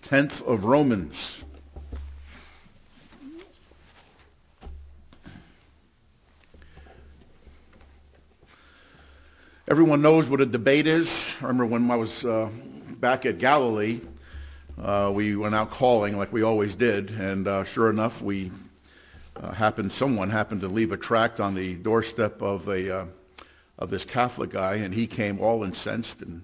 10th of Romans. Everyone knows what a debate is. I remember when I was back at Galilee, we went out calling like we always did, and sure enough, someone happened to leave a tract on the doorstep of this Catholic guy, and he came all incensed, and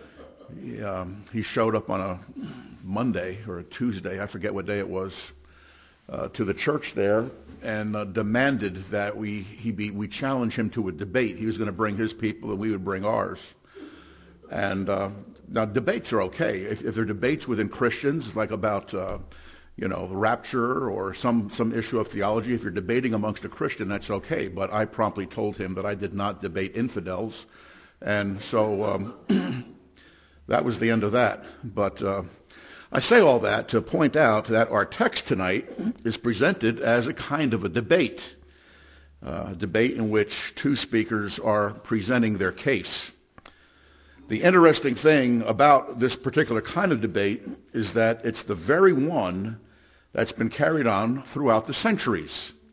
he showed up on a Monday or a Tuesday, I forget what day it was, to the church there, and demanded that we challenge him to a debate. He was going to bring his people, and we would bring ours. And now debates are okay if they're debates within Christians, like about the rapture or some issue of theology. If you're debating amongst a Christian, that's okay. But I promptly told him that I did not debate infidels, and so that was the end of that. But I say all that to point out that our text tonight is presented as a kind of a debate in which two speakers are presenting their case. The interesting thing about this particular kind of debate is that it's the very one that's been carried on throughout the centuries.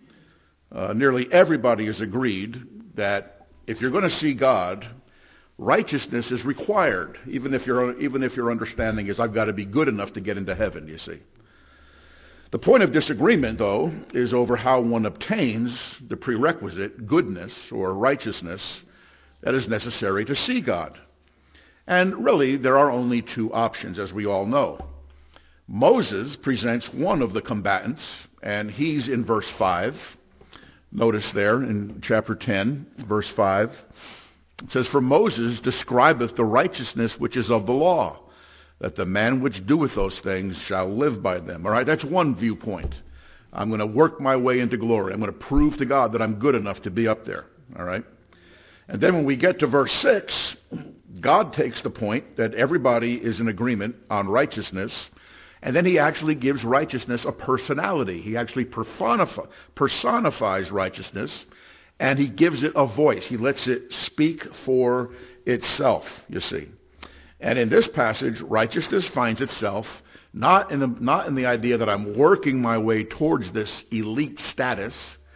Nearly everybody has agreed that if you're going to see God, righteousness is required, even if your understanding is I've got to be good enough to get into heaven, you see. The point of disagreement, though, is over how one obtains the prerequisite goodness or righteousness that is necessary to see God. And really, there are only two options, as we all know. Moses presents one of the combatants, and he's in verse 5. Notice there in chapter 10, verse 5. It says, "For Moses describeth the righteousness which is of the law, that the man which doeth those things shall live by them." All right, that's one viewpoint. I'm going to work my way into glory. I'm going to prove to God that I'm good enough to be up there. All right. And then when we get to verse 6, God takes the point that everybody is in agreement on righteousness, and then he actually gives righteousness a personality. He actually personifies righteousness, and he gives it a voice. He lets it speak for itself, you see. And in this passage, righteousness finds itself not in the idea that I'm working my way towards this elite status,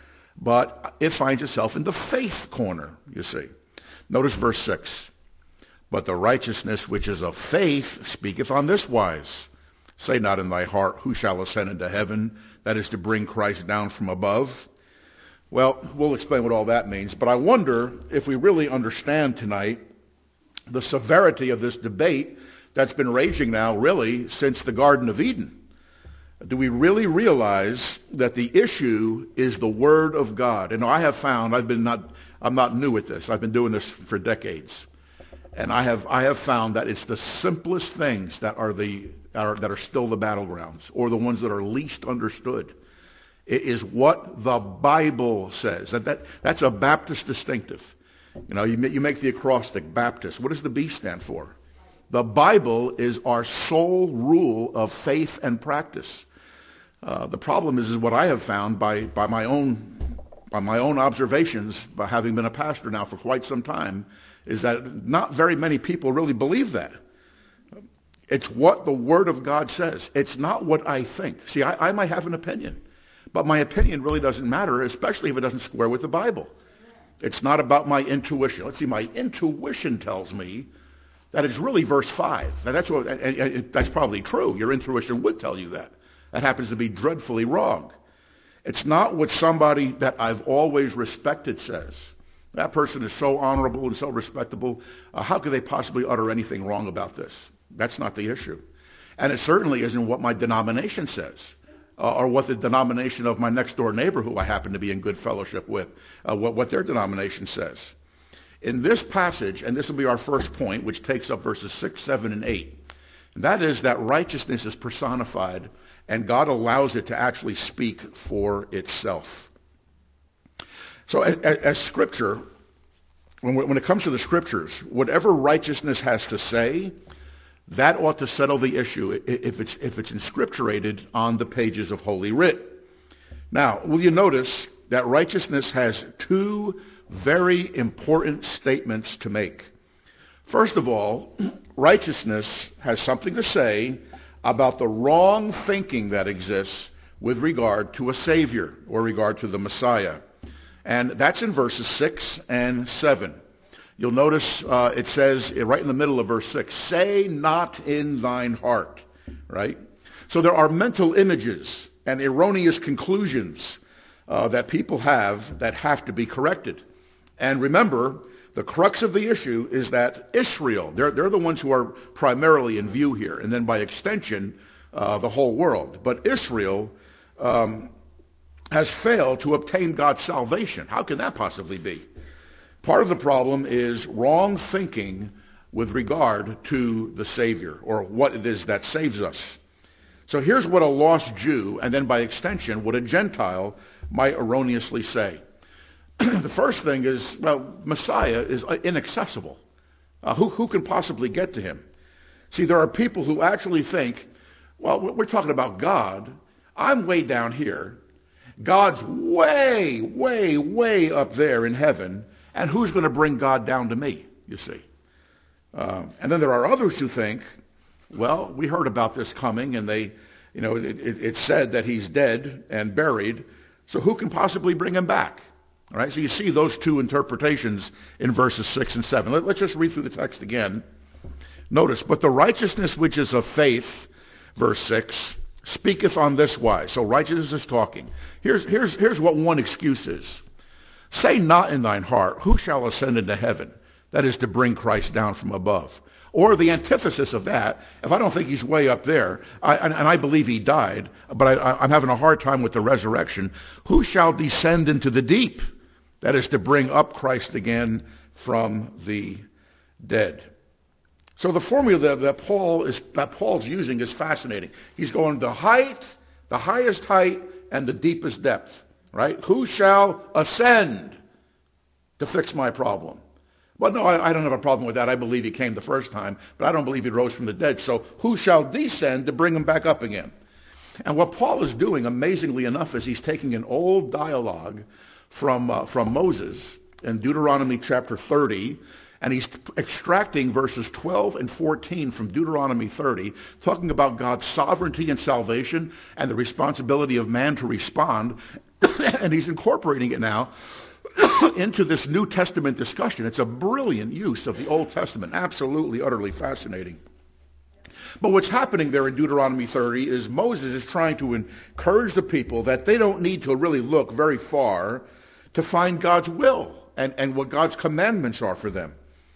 but it finds itself in the faith corner, you see. Notice verse 6. "But the righteousness which is of faith speaketh on this wise. Say not in thy heart, who shall ascend into heaven?" That is to bring Christ down from above. Well, we'll explain what all that means, but I wonder if we really understand tonight the severity of this debate that's been raging now really since the Garden of Eden. Do we really realize that the issue is the Word of God? And I have found, I'm not new at this. I've been doing this for decades. And I have found that it's the simplest things that are still the battlegrounds, or the ones that are least understood. It is what the Bible says. That's a Baptist distinctive. You make the acrostic Baptist. What does the B stand for? The Bible is our sole rule of faith and practice. The problem is what I have found by my own observations, by having been a pastor now for quite some time, is that not very many people really believe that. It's what the Word of God says. It's not what I think. See, I might have an opinion, but my opinion really doesn't matter, especially if it doesn't square with the Bible. It's not about my intuition. Let's see, my intuition tells me that it's really verse 5. Now that's probably true. Your intuition would tell you that. That happens to be dreadfully wrong. It's not what somebody that I've always respected says. That person is so honorable and so respectable. How could they possibly utter anything wrong about this? That's not the issue. And it certainly isn't what my denomination says, or what the denomination of my next door neighbor, who I happen to be in good fellowship with, what their denomination says. In this passage, and this will be our first point, which takes up verses 6, 7, and 8, and that is that righteousness is personified, and God allows it to actually speak for itself. So as Scripture, when it comes to the Scriptures, whatever righteousness has to say, that ought to settle the issue if it's inscripturated on the pages of Holy Writ. Now, will you notice that righteousness has two very important statements to make. First of all, righteousness has something to say about the wrong thinking that exists with regard to a Savior or regard to the Messiah. And that's in verses 6 and 7. You'll notice it says right in the middle of verse 6, say not in thine heart, right? So there are mental images and erroneous conclusions that people have to be corrected. And remember, the crux of the issue is that Israel, they're the ones who are primarily in view here, and then by extension, the whole world. But Israel has failed to obtain God's salvation. How can that possibly be? Part of the problem is wrong thinking with regard to the Savior, or what it is that saves us. So here's what a lost Jew, and then by extension, what a Gentile might erroneously say. The first thing is, well, Messiah is inaccessible. Who can possibly get to him? See, there are people who actually think, well, we're talking about God. I'm way down here. God's way, way, way up there in heaven. And who's going to bring God down to me, you see? And then there are others who think, well, we heard about this coming, and it's said that he's dead and buried, so who can possibly bring him back? All right, so you see those two interpretations in verses 6 and 7. Let's just read through the text again. Notice, but the righteousness which is of faith, verse 6, speaketh on this wise. So righteousness is talking. Here's what one excuse is. Say not in thine heart, who shall ascend into heaven? That is to bring Christ down from above. Or the antithesis of that, if I don't think he's way up there, and I believe he died, but I'm having a hard time with the resurrection, who shall descend into the deep? That is to bring up Christ again from the dead. So the formula that Paul's using is fascinating. He's going the highest height, and the deepest depth. Right? Who shall ascend to fix my problem? Well, no, I don't have a problem with that. I believe he came the first time, but I don't believe he rose from the dead. So who shall descend to bring him back up again? And what Paul is doing, amazingly enough, is he's taking an old dialogue from Moses in Deuteronomy chapter 30, and he's extracting verses 12 and 14 from Deuteronomy 30, talking about God's sovereignty and salvation and the responsibility of man to respond, and he's incorporating it now into this New Testament discussion. It's a brilliant use of the Old Testament, absolutely, utterly fascinating. But what's happening there in Deuteronomy 30 is Moses is trying to encourage the people that they don't need to really look very far to find God's will and what God's commandments are for them.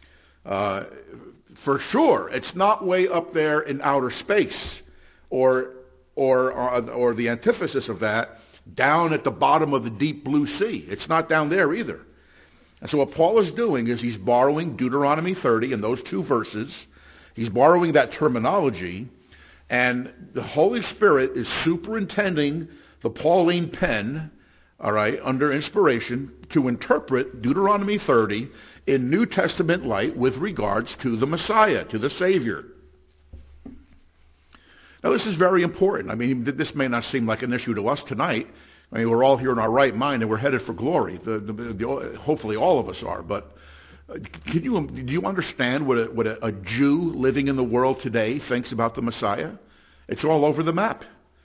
For sure, it's not way up there in outer space, or the antithesis of that, down at the bottom of the deep blue sea. It's not down there either. And so what Paul is doing is he's borrowing Deuteronomy 30 and those two verses. He's borrowing that terminology, and the Holy Spirit is superintending the Pauline pen, all right, under inspiration, to interpret Deuteronomy 30 in New Testament light with regards to the Messiah, to the Savior. Now, this is very important. I mean, this may not seem like an issue to us tonight. I mean, we're all here in our right mind, and we're headed for glory. Hopefully all of us are. But do you understand what a Jew living in the world today thinks about the Messiah? It's all over the map.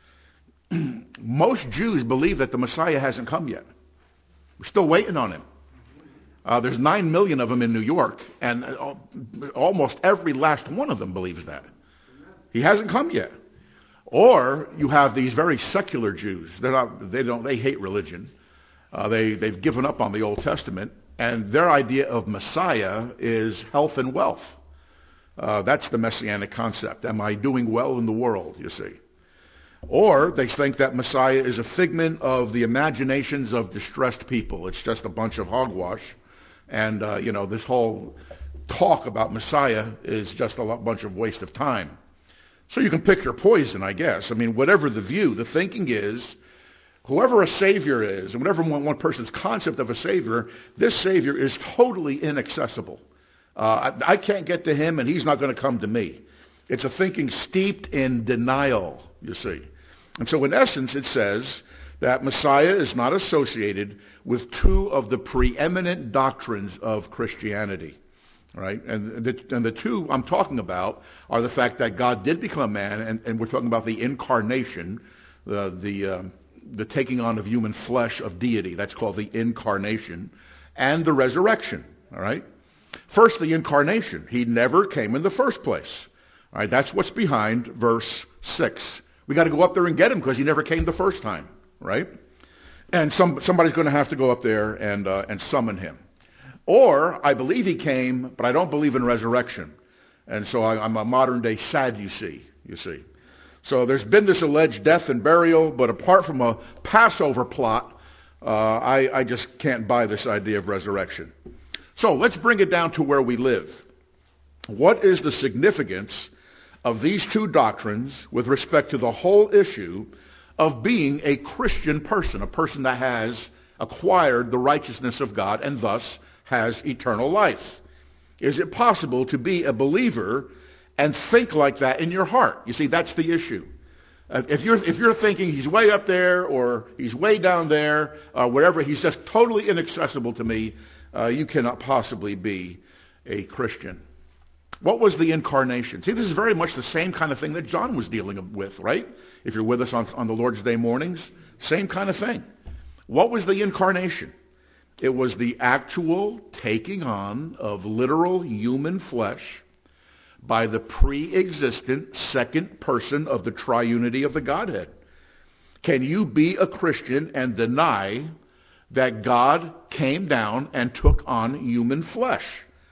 Most Jews believe that the Messiah hasn't come yet. We're still waiting on him. There's 9 million of them in New York, and almost every last one of them believes that. He hasn't come yet. Or you have these very secular Jews. They hate religion. They've given up on the Old Testament, and their idea of Messiah is health and wealth. That's the messianic concept. Am I doing well in the world, you see? Or they think that Messiah is a figment of the imaginations of distressed people. It's just a bunch of hogwash. And, this whole talk about Messiah is just a bunch of waste of time. So you can pick your poison, I guess. I mean, whatever the view, the thinking is, whoever a Savior is, and whatever one person's concept of a Savior, this Savior is totally inaccessible. I can't get to him, and he's not going to come to me. It's a thinking steeped in denial, you see. And so in essence, it says that Messiah is not associated with two of the preeminent doctrines of Christianity. right? And the two I'm talking about are the fact that God did become a man, and we're talking about the incarnation, the taking on of human flesh of deity. That's called the incarnation, and the resurrection. All right. First, the incarnation. He never came in the first place. All right. That's what's behind verse 6. We got to go up there and get him because he never came the first time, right? And somebody's going to have to go up there and summon him. Or, I believe he came, but I don't believe in resurrection. And so I'm a modern-day Sadducee, you see. So there's been this alleged death and burial, but apart from a Passover plot, I just can't buy this idea of resurrection. So let's bring it down to where we live. What is the significance of these two doctrines with respect to the whole issue of being a Christian person, a person that has acquired the righteousness of God and thus has eternal life? Is it possible to be a believer and think like that in your heart? You see, that's the issue. If you're thinking he's way up there or he's way down there, wherever, he's just totally inaccessible to me, you cannot possibly be a Christian. What was the incarnation? See, this is very much the same kind of thing that John was dealing with, right? If you're with us on the Lord's Day mornings, same kind of thing. What was the incarnation? It was the actual taking on of literal human flesh by the pre-existent second person of the triunity of the Godhead. Can you be a Christian and deny that God came down and took on human flesh?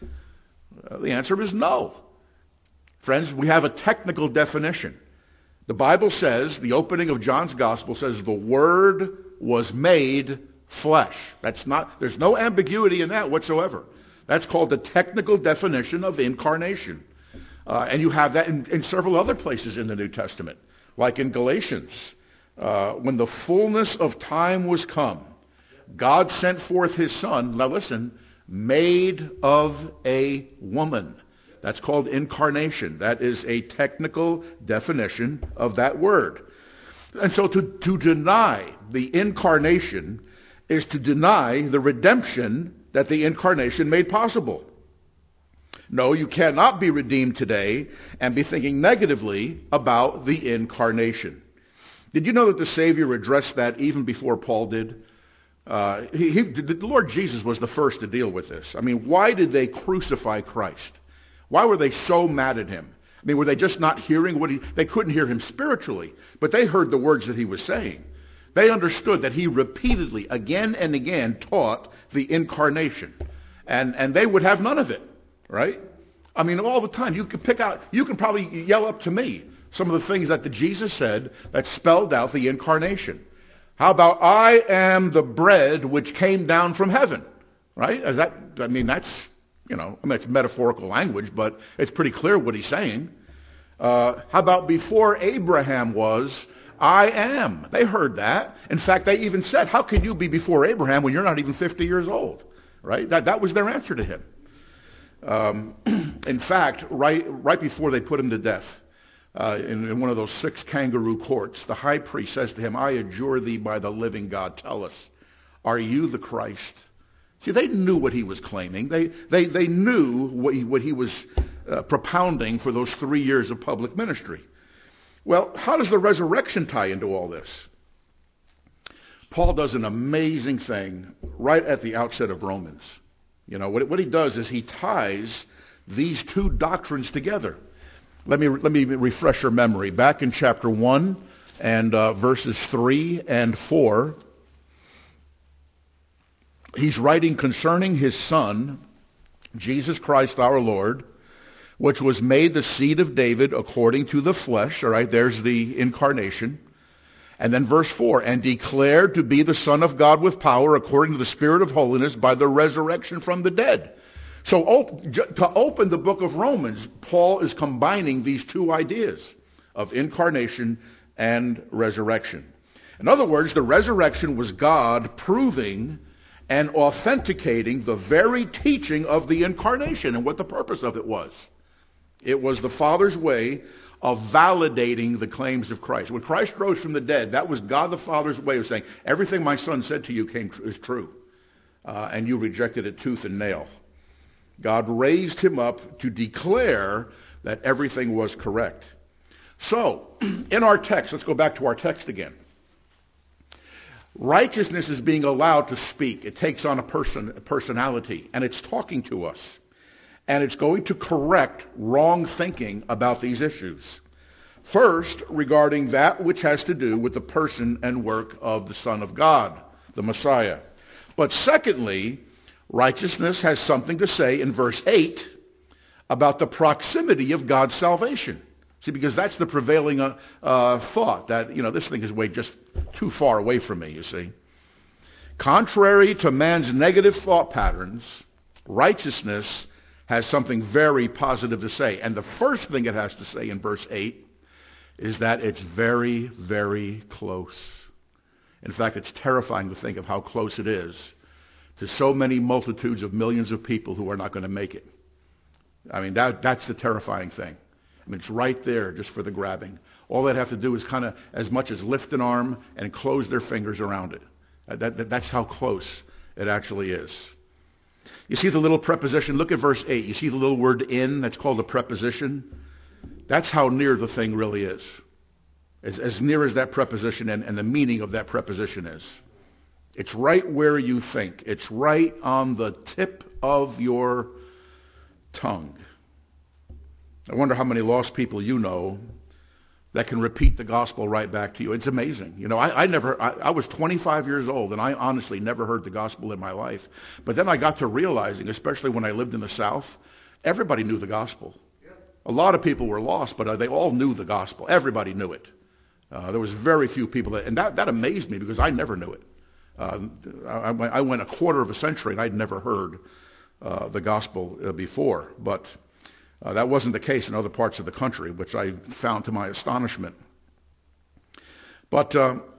The answer is no. Friends, we have a technical definition. The Bible says, the opening of John's Gospel says, the Word was made flesh. There's no ambiguity in that whatsoever. That's called the technical definition of incarnation. And you have that in several other places in the New Testament, like in Galatians. When the fullness of time was come, God sent forth his Son, now listen, made of a woman. That's called incarnation. That is a technical definition of that word. And so to deny the incarnation is to deny the redemption that the incarnation made possible. No, you cannot be redeemed today and be thinking negatively about the incarnation. Did you know that the Savior addressed that even before Paul did? The Lord Jesus was the first to deal with this. I mean, why did they crucify Christ? Why were they so mad at him? I mean, were they just not hearing they couldn't hear him spiritually, but they heard the words that he was saying. They understood that he repeatedly, again and again, taught the incarnation. And they would have none of it, right? I mean, all the time. You can probably yell up to me some of the things that Jesus said that spelled out the incarnation. How about, I am the bread which came down from heaven, right? That's it's metaphorical language, but it's pretty clear what he's saying. How about, before Abraham was, I am. They heard that. In fact, they even said, how can you be before Abraham when you're not even 50 years old, right? That was their answer to him. In fact, right before they put him to death, in one of those 6 kangaroo courts, the high priest says to him, I adjure thee by the living God, tell us, are you the Christ? See, they knew what he was claiming. They knew what he was propounding for those 3 years of public ministry. Well, how does the resurrection tie into all this? Paul does an amazing thing right at the outset of Romans. You know, what he does is he ties these two doctrines together. Let me refresh your memory. Back in chapter 1 and verses 3 and 4, he's writing concerning his Son, Jesus Christ our Lord, which was made the seed of David according to the flesh. All right, there's the incarnation. And then verse 4, and declared to be the Son of God with power according to the Spirit of holiness by the resurrection from the dead. So to open the book of Romans, Paul is combining these two ideas of incarnation and resurrection. In other words, the resurrection was God proving and authenticating the very teaching of the incarnation and what the purpose of it was. It was the Father's way of validating the claims of Christ. When Christ rose from the dead, that was God the Father's way of saying, everything my Son said to you is true, and you rejected it tooth and nail. God raised him up to declare that everything was correct. So, in our text, let's go back to our text again. Righteousness is being allowed to speak. It takes on a personality, and it's talking to us. And it's going to correct wrong thinking about these issues. First, regarding that which has to do with the person and work of the Son of God, the Messiah. But secondly, righteousness has something to say in verse 8 about the proximity of God's salvation. See, because that's the prevailing thought, that, this thing is way just too far away from me, you see. Contrary to man's negative thought patterns, righteousness has something very positive to say. And the first thing it has to say in verse 8 is that it's very, very close. In fact, it's terrifying to think of how close it is to so many multitudes of millions of people who are not going to make it. I mean, that's the terrifying thing. I mean, it's right there just for the grabbing. All they'd have to do is kind of as much as lift an arm and close their fingers around it. That's how close it actually is. You see the little preposition? Look at verse 8. You see the little word in? That's called a preposition. That's how near the thing really is. As near as that preposition and the meaning of that preposition is. It's right where you think. It's right on the tip of your tongue. I wonder how many lost people you know that can repeat the gospel right back to you. It's amazing. I was 25 years old, and I honestly never heard the gospel in my life. But then I got to realizing, especially when I lived in the South, everybody knew the gospel. A lot of people were lost, but they all knew the gospel. Everybody knew it. There was very few people and that amazed me because I never knew it. I went a quarter of a century and I'd never heard the gospel before, but that wasn't the case in other parts of the country, which I found to my astonishment. But,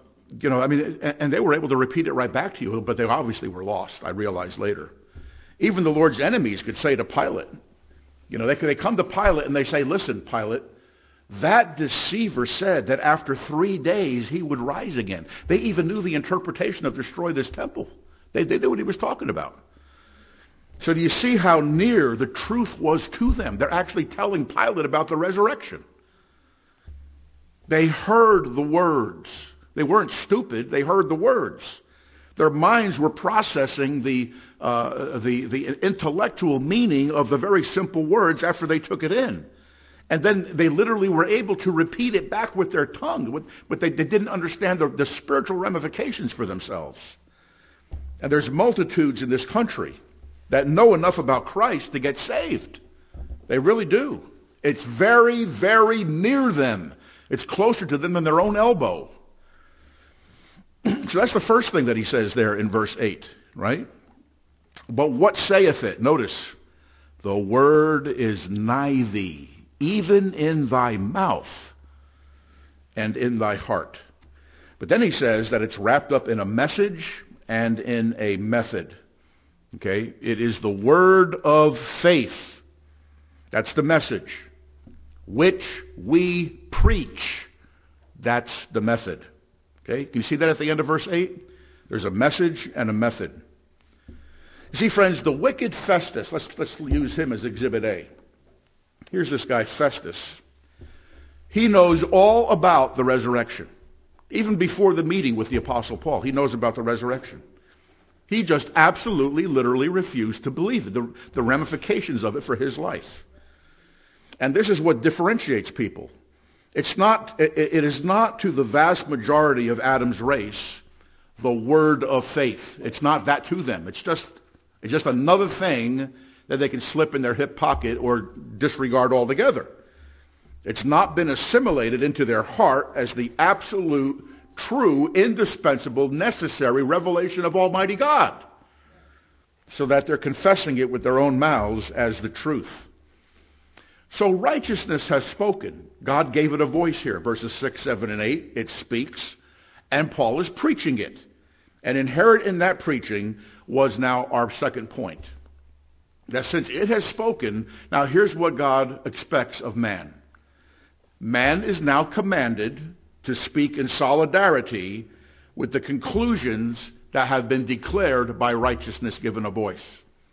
and they were able to repeat it right back to you, but they obviously were lost, I realized later. Even the Lord's enemies could say to Pilate, they come to Pilate and they say, listen, Pilate, that deceiver said that after 3 days he would rise again. They even knew the interpretation of destroy this temple. They knew what he was talking about. So do you see how near the truth was to them? They're actually telling Pilate about the resurrection. They heard the words. They weren't stupid. They heard the words. Their minds were processing the intellectual meaning of the very simple words after they took it in. And then they literally were able to repeat it back with their tongue, but they didn't understand the spiritual ramifications for themselves. And there's multitudes in this country that know enough about Christ to get saved. They really do. It's very, very near them. It's closer to them than their own elbow. So that's the first thing that he says there in verse 8, right? But what saith it? Notice, the word is nigh thee, even in thy mouth and in thy heart. But then he says that it's wrapped up in a message and in a method. Okay? It is the word of faith. That's the message. Which we preach. That's the method. Okay? Can you see that at the end of verse 8? There's a message and a method. You see, friends, the wicked Festus, let's use him as Exhibit A. Here's this guy, Festus. He knows all about the resurrection. Even before the meeting with the Apostle Paul, he knows about the resurrection. He just absolutely, literally refused to believe it, the ramifications of it for his life. And this is what differentiates people. It is not to the vast majority of Adam's race the word of faith. It's not that to them. It's just another thing that they can slip in their hip pocket or disregard altogether. It's not been assimilated into their heart as the absolute, true, indispensable, necessary revelation of Almighty God, so that they're confessing it with their own mouths as the truth. So righteousness has spoken. God gave it a voice here, verses 6, 7, and 8. It speaks, and Paul is preaching it. And inherent in that preaching was now our second point. That since it has spoken, now here's what God expects of man. Man is now commanded to speak in solidarity with the conclusions that have been declared by righteousness given a voice.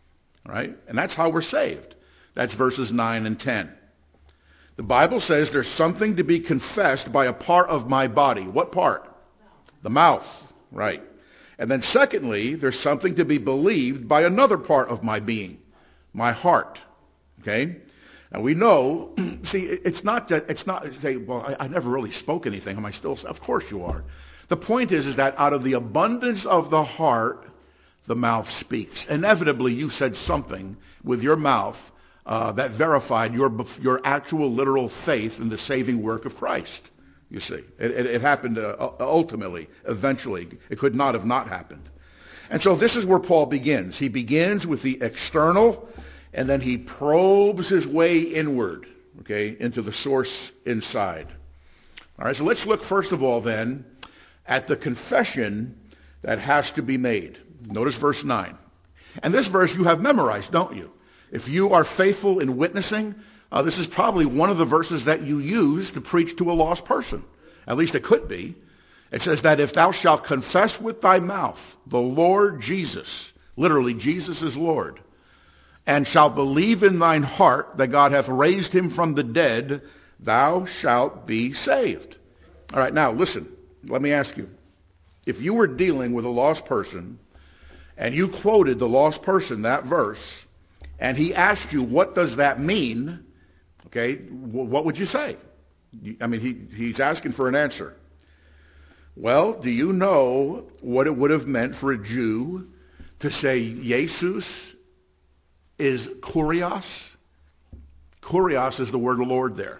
All right? And that's how we're saved. That's verses 9 and 10. The Bible says there's something to be confessed by a part of my body. What part? The mouth. Right. And then secondly, there's something to be believed by another part of my being, my heart. Okay? And we know, see, it's not say, well, I never really spoke anything. Am I still? Of course you are. The point is that out of the abundance of the heart, the mouth speaks. Inevitably, you said something with your mouth that verified your actual literal faith in the saving work of Christ. You see, it happened ultimately, eventually. It could not have not happened. And so this is where Paul begins. He begins with the external, and then he probes his way inward, okay, into the source inside. All right, so let's look first of all then at the confession that has to be made. Notice verse 9. And this verse you have memorized, don't you? If you are faithful in witnessing, this is probably one of the verses that you use to preach to a lost person. At least it could be. It says that if thou shalt confess with thy mouth the Lord Jesus, literally Jesus is Lord, and shalt believe in thine heart that God hath raised him from the dead, thou shalt be saved. All right, now listen, let me ask you. If you were dealing with a lost person, and you quoted the lost person that verse, and he asked you, what does that mean? Okay, what would you say? I mean, he's asking for an answer. Well, do you know what it would have meant for a Jew to say Jesus is Kurios? Kurios is the word Lord there.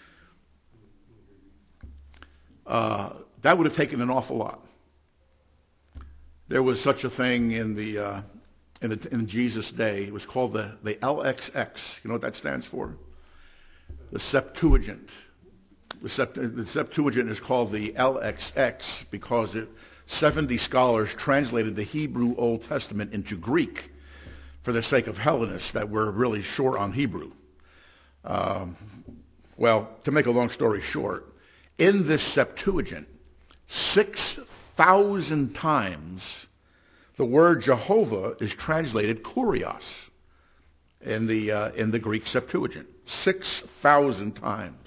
That would have taken an awful lot. There was such a thing in Jesus' day. It was called the LXX. You know what that stands for? The Septuagint. The Septuagint is called the LXX because 70 scholars translated the Hebrew Old Testament into Greek for the sake of Hellenists that were really short on Hebrew. Well, to make a long story short, in this Septuagint, 6,000 times the word Jehovah is translated Kurios in the Greek Septuagint. 6,000 times.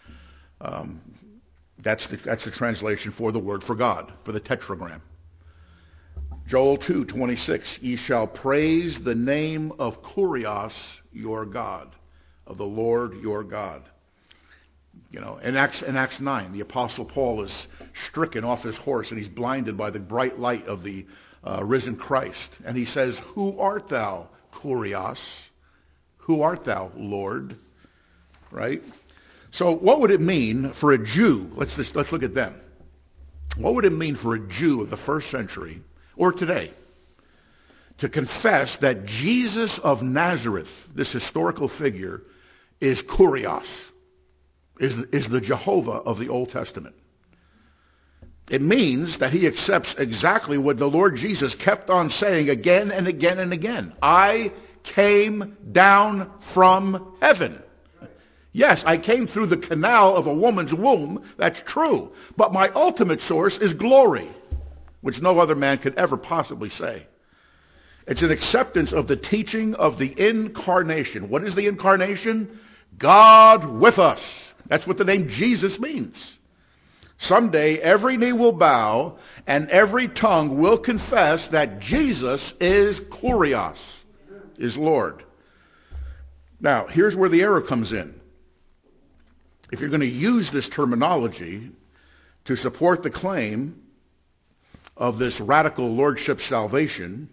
That's the translation for the word for God, for the tetragram. Joel 2:26, ye shall praise the name of Kurios your God, of the Lord your God. You know, in Acts 9, the Apostle Paul is stricken off his horse and he's blinded by the bright light of the risen Christ. And he says, who art thou, Kurios? Who art thou, Lord? Right? So what would it mean for a Jew? Let's look at them. What would it mean for a Jew of the first century, or today, to confess that Jesus of Nazareth, this historical figure, is Kurios, is the Jehovah of the Old Testament? It means that he accepts exactly what the Lord Jesus kept on saying again and again and again. I came down from heaven. Yes, I came through the canal of a woman's womb. That's true. But my ultimate source is glory, which no other man could ever possibly say. It's an acceptance of the teaching of the incarnation. What is the incarnation? God with us. That's what the name Jesus means. Someday every knee will bow and every tongue will confess that Jesus is Kurios, is Lord. Now, here's where the error comes in. If you're going to use this terminology to support the claim of this radical lordship salvation,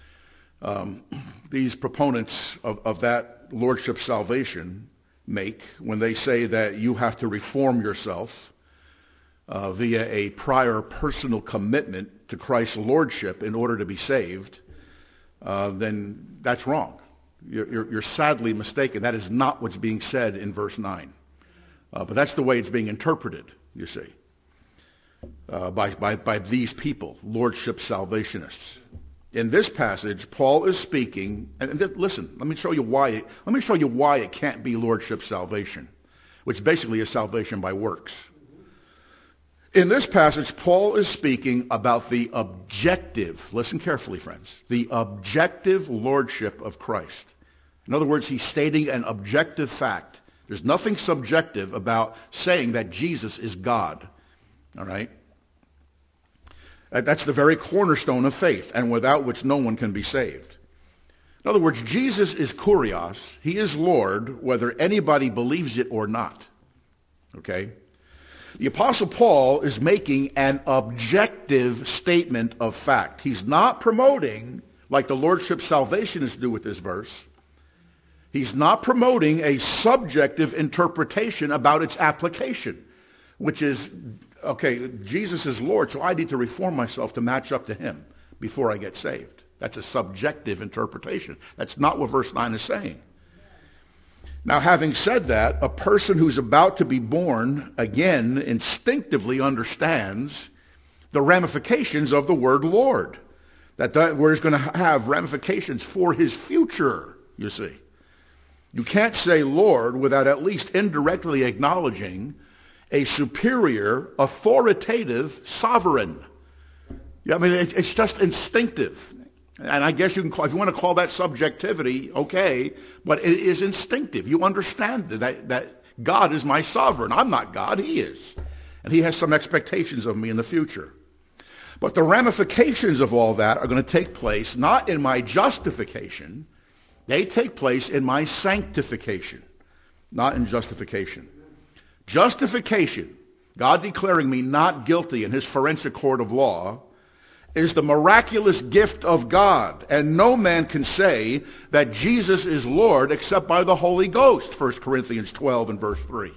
these proponents of that lordship salvation make when they say that you have to reform yourself via a prior personal commitment to Christ's lordship in order to be saved, then that's wrong. You're sadly mistaken. That is not what's being said in verse 9. But that's the way it's being interpreted, you see, by these people, lordship salvationists. In this passage, Paul is speaking, and listen, let me show you why it can't be lordship salvation, which basically is salvation by works. In this passage, Paul is speaking about the objective, listen carefully, friends, the objective lordship of Christ. In other words, he's stating an objective fact. There's nothing subjective about saying that Jesus is God. All right? That's the very cornerstone of faith, and without which no one can be saved. In other words, Jesus is Kurios. He is Lord, whether anybody believes it or not. Okay? The Apostle Paul is making an objective statement of fact. He's not promoting, like the Lordship salvationists do with this verse, he's not promoting a subjective interpretation about its application, which is, okay, Jesus is Lord, so I need to reform myself to match up to him before I get saved. That's a subjective interpretation. That's not what verse 9 is saying. Now, having said that, a person who's about to be born again instinctively understands the ramifications of the word Lord. That word is going to have ramifications for his future, you see. You can't say Lord without at least indirectly acknowledging a superior, authoritative sovereign. I mean, it's just instinctive. And I guess you can call, if you want to call that subjectivity, okay, but it is instinctive. You understand that God is my sovereign. I'm not God, he is. And he has some expectations of me in the future. But the ramifications of all that are going to take place not in my justification, they take place in my sanctification, not in justification. Justification, God declaring me not guilty in his forensic court of law, is the miraculous gift of God, and no man can say that Jesus is Lord except by the Holy Ghost, 1 Corinthians 12 and verse 3.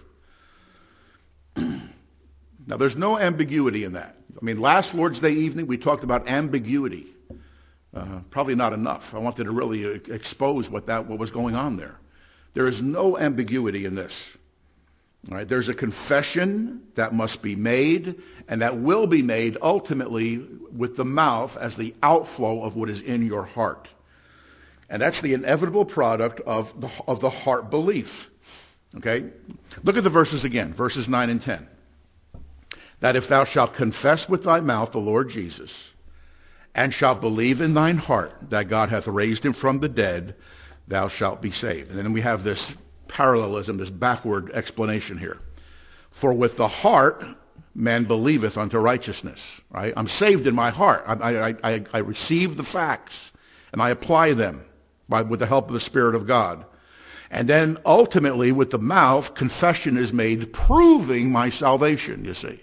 Now, there's no ambiguity in that. I mean, last Lord's Day evening, we talked about ambiguity. Probably not enough. I wanted to really expose what was going on there. There is no ambiguity in this. All right, there's a confession that must be made, and that will be made ultimately with the mouth as the outflow of what is in your heart. And that's the inevitable product of the heart belief. Okay? Look at the verses again, verses 9 and 10. That if thou shalt confess with thy mouth the Lord Jesus, and shalt believe in thine heart that God hath raised him from the dead, thou shalt be saved. And then we have this parallelism, this backward explanation here. For with the heart man believeth unto righteousness. Right? I'm saved in my heart. I receive the facts and I apply them with the help of the Spirit of God. And then ultimately with the mouth confession is made, proving my salvation, you see,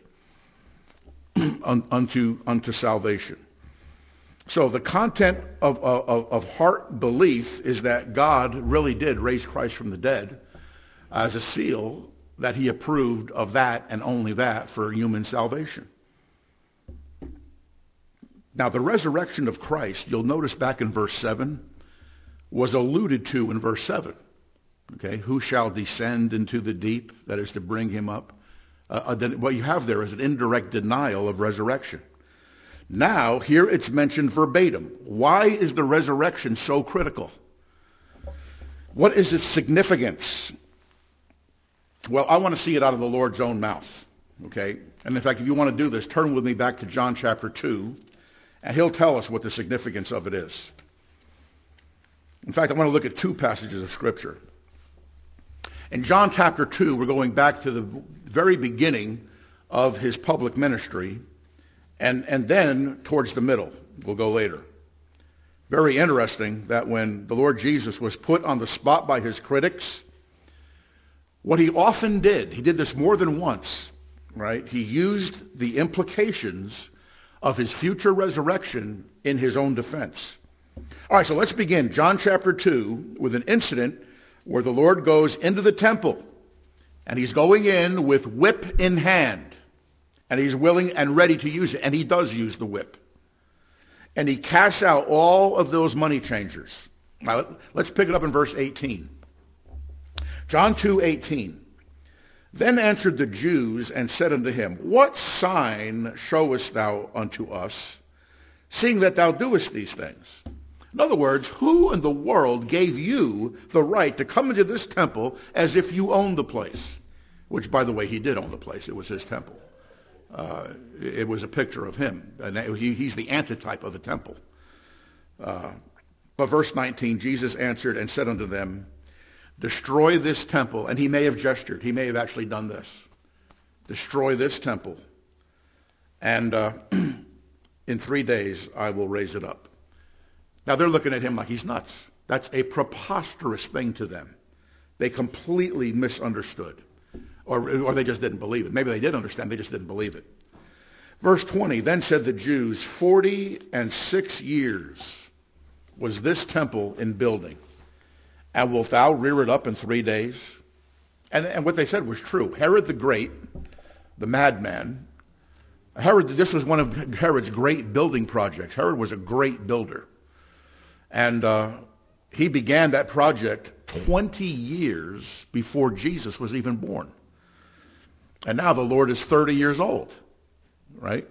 unto salvation. So the content of heart belief is that God really did raise Christ from the dead as a seal that he approved of that and only that for human salvation. Now the resurrection of Christ, you'll notice back in verse 7, was alluded to in verse 7. Okay, who shall descend into the deep, that is to bring him up? What you have there is an indirect denial of resurrection. Now, here it's mentioned verbatim. Why is the resurrection so critical? What is its significance? Well, I want to see it out of the Lord's own mouth. Okay? And in fact, if you want to do this, turn with me back to John chapter 2, and he'll tell us what the significance of it is. In fact, I want to look at two passages of Scripture. In John chapter 2, we're going back to the very beginning of his public ministry, and then towards the middle. We'll go later. Very interesting that when the Lord Jesus was put on the spot by his critics, what he often did, he did this more than once, right? He used the implications of his future resurrection in his own defense. All right, so let's begin. John chapter 2 with an incident where the Lord goes into the temple, and he's going in with whip in hand. And he's willing and ready to use it. And he does use the whip. And he casts out all of those money changers. Now, let's pick it up in verse 18. John 2:18. Then answered the Jews and said unto him, What sign showest thou unto us, seeing that thou doest these things? In other words, who in the world gave you the right to come into this temple as if you owned the place? Which, by the way, he did own the place. It was his temple. It was a picture of him. And he's the antitype of the temple. But verse 19, Jesus answered and said unto them, destroy this temple. And he may have gestured. He may have actually done this. Destroy this temple. And in 3 days I will raise it up. Now they're looking at him like he's nuts. That's a preposterous thing to them. They completely misunderstood. Or they just didn't believe it. Maybe they did understand, they just didn't believe it. Verse 20, then said the Jews, 46 years was this temple in building, and wilt thou rear it up in 3 days? And what they said was true. Herod the Great, the madman, this was one of Herod's great building projects. Herod was a great builder. And he began that project 20 years before Jesus was even born. And now the Lord is 30 years old, right?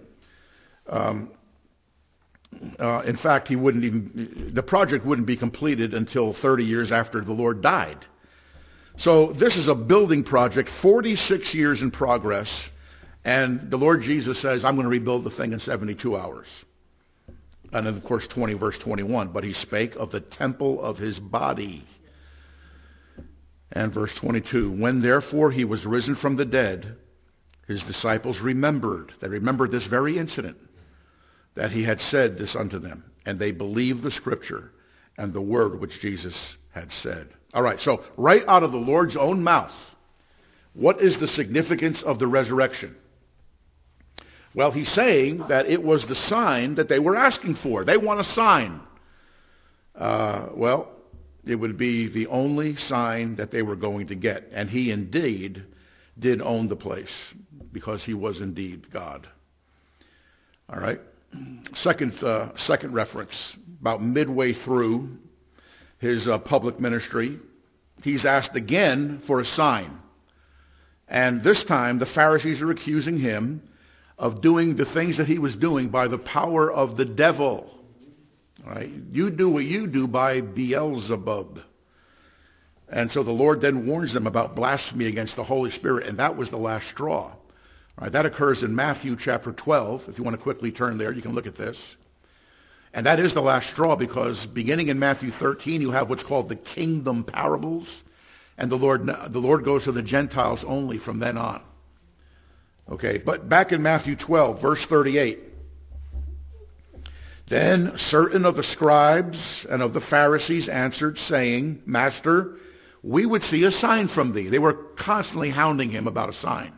In fact, the project wouldn't be completed until 30 years after the Lord died. So this is a building project, 46 years in progress, and the Lord Jesus says, I'm going to rebuild the thing in 72 hours. And then, of course, verse 21, but he spake of the temple of his body. And verse 22, when therefore he was risen from the dead, his disciples remembered. They remembered this very incident, that he had said this unto them. And they believed the scripture and the word which Jesus had said. All right, so right out of the Lord's own mouth, what is the significance of the resurrection? Well, he's saying that it was the sign that they were asking for. They want a sign. Well, it would be the only sign that they were going to get. And he indeed did own the place, because he was indeed God. All right. Second reference, about midway through his public ministry, he's asked again for a sign. And this time the Pharisees are accusing him of doing the things that he was doing by the power of the devil. All right? You do what you do by Beelzebub. And so the Lord then warns them about blasphemy against the Holy Spirit, and that was the last straw. All right, that occurs in Matthew chapter 12. If you want to quickly turn there, you can look at this. And that is the last straw, because beginning in Matthew 13, you have what's called the kingdom parables, and the Lord goes to the Gentiles only from then on. Okay, but back in Matthew 12, verse 38, then certain of the scribes and of the Pharisees answered, saying, Master, we would see a sign from thee. They were constantly hounding him about a sign.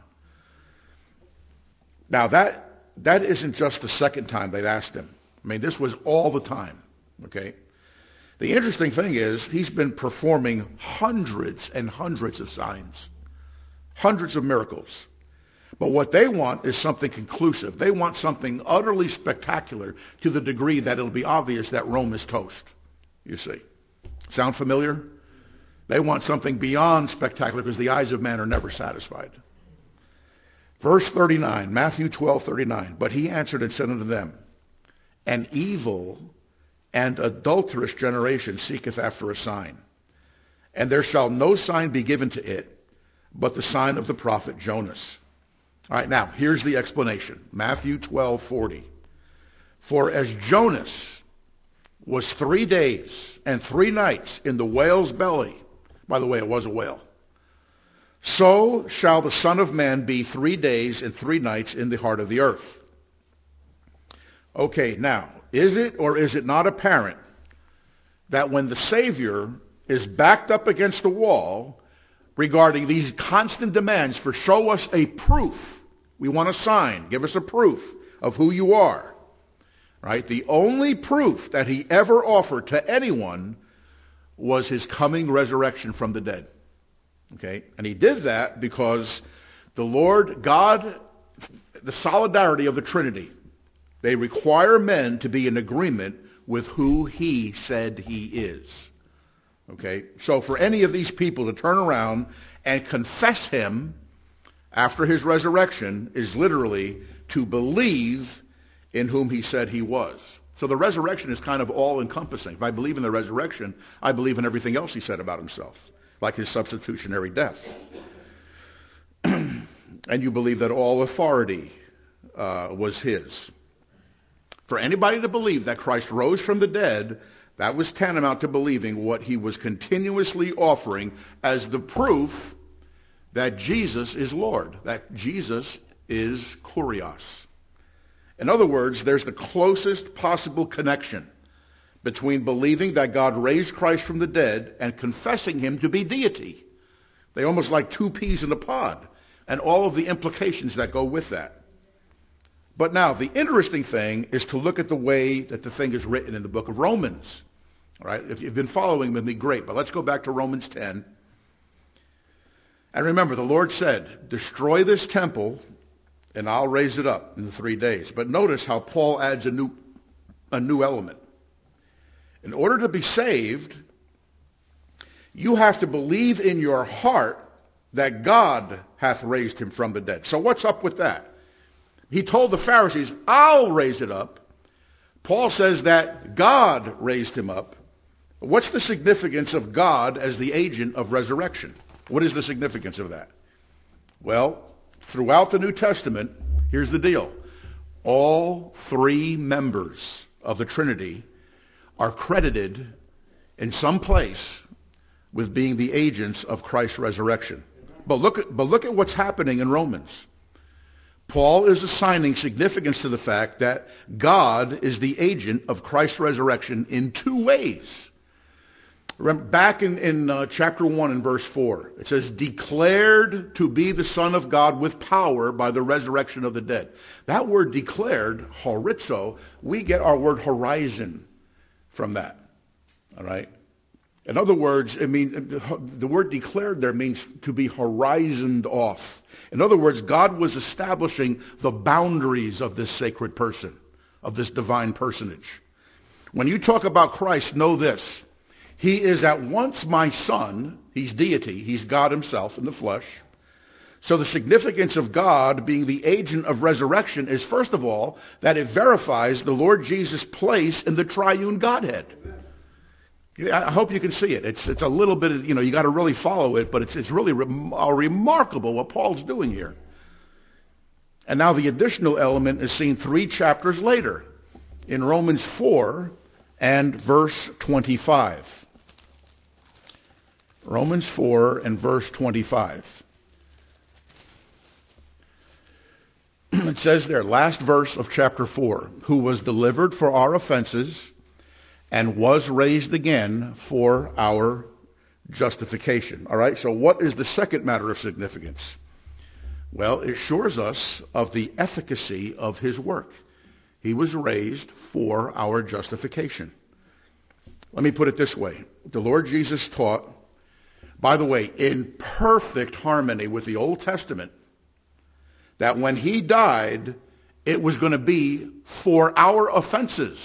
Now that isn't just the second time they'd asked him. I mean, this was all the time. Okay. The interesting thing is, he's been performing hundreds and hundreds of signs, hundreds of miracles. But what they want is something conclusive. They want something utterly spectacular, to the degree that it'll be obvious that Rome is toast. You see. Sound familiar? They want something beyond spectacular, because the eyes of man are never satisfied. Verse 39, Matthew 12:39. But he answered and said unto them, an evil and adulterous generation seeketh after a sign, and there shall no sign be given to it, but the sign of the prophet Jonas. All right, now, here's the explanation. Matthew 12:40. For as Jonas was 3 days and 3 nights in the whale's belly, by the way, it was a whale, so shall the Son of Man be 3 days and 3 nights in the heart of the earth. Okay, now, is it or is it not apparent that when the Savior is backed up against the wall regarding these constant demands for show us a proof, we want a sign, give us a proof of who you are, right? The only proof that he ever offered to anyone was his coming resurrection from the dead. Okay? And he did that because the Lord God, the solidarity of the Trinity, they require men to be in agreement with who he said he is. Okay? So for any of these people to turn around and confess him after his resurrection is literally to believe in whom he said he was. So the resurrection is kind of all-encompassing. If I believe in the resurrection, I believe in everything else he said about himself, like his substitutionary death. And you believe that all authority was his. For anybody to believe that Christ rose from the dead, that was tantamount to believing what he was continuously offering as the proof that Jesus is Lord, that Jesus is Kurios. In other words, there's the closest possible connection between believing that God raised Christ from the dead and confessing him to be deity. They're almost like two peas in a pod, and all of the implications that go with that. But now, the interesting thing is to look at the way that the thing is written in the book of Romans. All right? If you've been following with me, great. But let's go back to Romans 10. And remember, the Lord said, destroy this temple, and I'll raise it up in 3 days. But notice how Paul adds a new element. In order to be saved, you have to believe in your heart that God hath raised him from the dead. So what's up with that? He told the Pharisees, I'll raise it up. Paul says that God raised him up. What's the significance of God as the agent of resurrection? What is the significance of that? Well, throughout the New Testament, here's the deal. All three members of the Trinity are credited in some place with being the agents of Christ's resurrection. But look at what's happening in Romans. Paul is assigning significance to the fact that God is the agent of Christ's resurrection in two ways. Remember, back in chapter 1 and verse 4, it says, declared to be the Son of God with power by the resurrection of the dead. That word declared, horizo, we get our word horizon from that. All right? In other words, the word declared there means to be horizoned off. In other words, God was establishing the boundaries of this sacred person, of this divine personage. When you talk about Christ, know this. He is at once my Son. He's deity. He's God himself in the flesh. So the significance of God being the agent of resurrection is, first of all, that it verifies the Lord Jesus' place in the triune Godhead. I hope you can see it. It's a little bit of, you got to really follow it, but it's really remarkable what Paul's doing here. And now the additional element is seen 3 chapters later in Romans 4 and verse 25. Romans 4 and verse 25. It says there, last verse of chapter 4, who was delivered for our offenses and was raised again for our justification. All right, so what is the second matter of significance? Well, it assures us of the efficacy of his work. He was raised for our justification. Let me put it this way. The Lord Jesus taught, by the way, in perfect harmony with the Old Testament, that when he died, it was going to be for our offenses.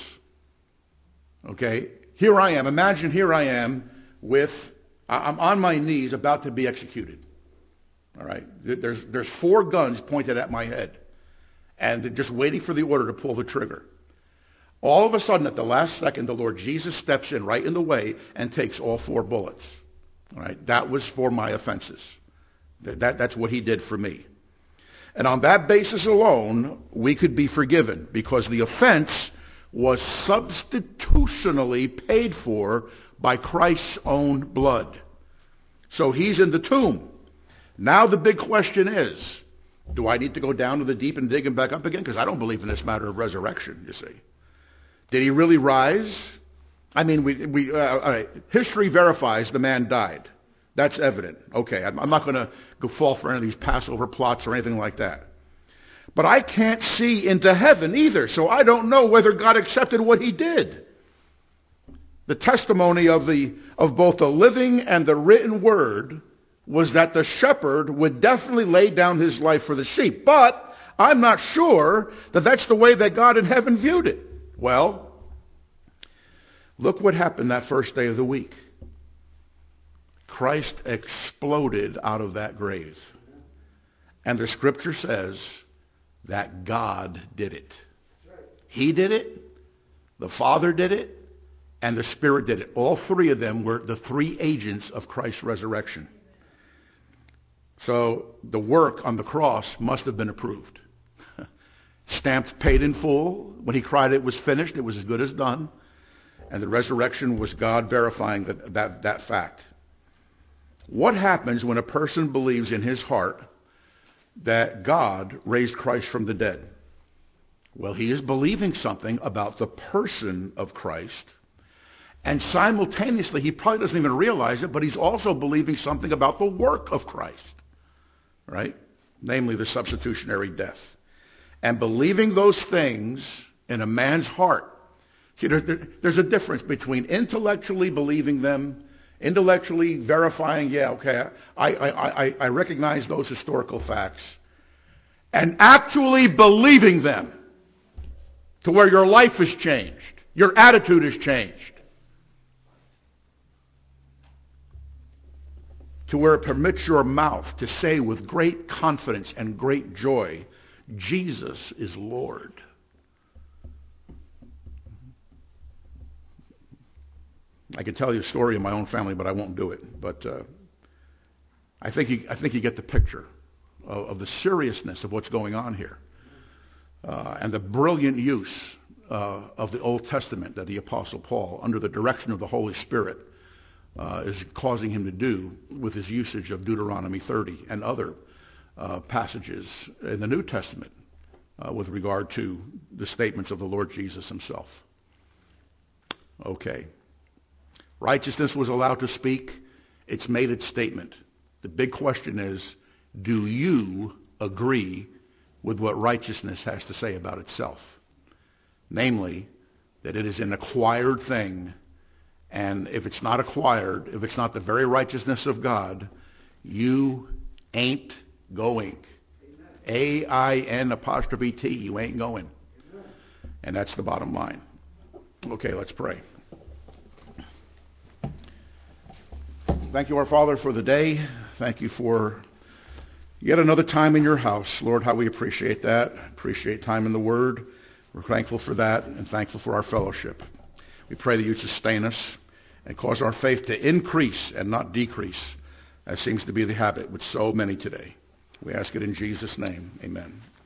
Okay? Here I am. Imagine here I am I'm on my knees about to be executed. All right? There's 4 guns pointed at my head. And they're just waiting for the order to pull the trigger. All of a sudden, at the last second, the Lord Jesus steps in right in the way and takes all 4 bullets. All right? That was for my offenses. That's what he did for me. And on that basis alone, we could be forgiven because the offense was substitutionally paid for by Christ's own blood. So he's in the tomb. Now the big question is, do I need to go down to the deep and dig him back up again? Because I don't believe in this matter of resurrection, you see. Did he really rise? I mean, all right, history verifies the man died. That's evident. Okay, I'm not going to go fall for any of these Passover plots or anything like that. But I can't see into heaven either, so I don't know whether God accepted what he did. The testimony of both the living and the written word was that the shepherd would definitely lay down his life for the sheep. But I'm not sure that that's the way that God in heaven viewed it. Well, look what happened that first day of the week. Christ exploded out of that grave. And the scripture says that God did it. He did it, the Father did it, and the Spirit did it. All 3 of them were the 3 agents of Christ's resurrection. So the work on the cross must have been approved. stamped paid in full. When he cried it was finished, it was as good as done. And the resurrection was God verifying that fact. What happens when a person believes in his heart that God raised Christ from the dead? Well, he is believing something about the person of Christ. And simultaneously, he probably doesn't even realize it, but he's also believing something about the work of Christ. Right? Namely, the substitutionary death. And believing those things in a man's heart. See, there's a difference between intellectually believing them, intellectually verifying, yeah, okay, I recognize those historical facts, and actually believing them to where your life has changed, your attitude has changed, to where it permits your mouth to say with great confidence and great joy, Jesus is Lord. I could tell you a story in my own family, but I won't do it. But I think you get the picture of the seriousness of what's going on here, and the brilliant use of the Old Testament that the Apostle Paul, under the direction of the Holy Spirit, is causing him to do with his usage of Deuteronomy 30 and other passages in the New Testament with regard to the statements of the Lord Jesus himself. Okay. Righteousness was allowed to speak. It's made its statement. The big question is, do you agree with what righteousness has to say about itself? Namely, that it is an acquired thing, and if it's not acquired, if it's not the very righteousness of God, you ain't going. A-I-N'-T, you ain't going. And that's the bottom line. Okay, let's pray. Thank you, our Father, for the day. Thank you for yet another time in your house. Lord, how we appreciate that. Appreciate time in the Word. We're thankful for that and thankful for our fellowship. We pray that you sustain us and cause our faith to increase and not decrease, as seems to be the habit with so many today. We ask it in Jesus' name. Amen.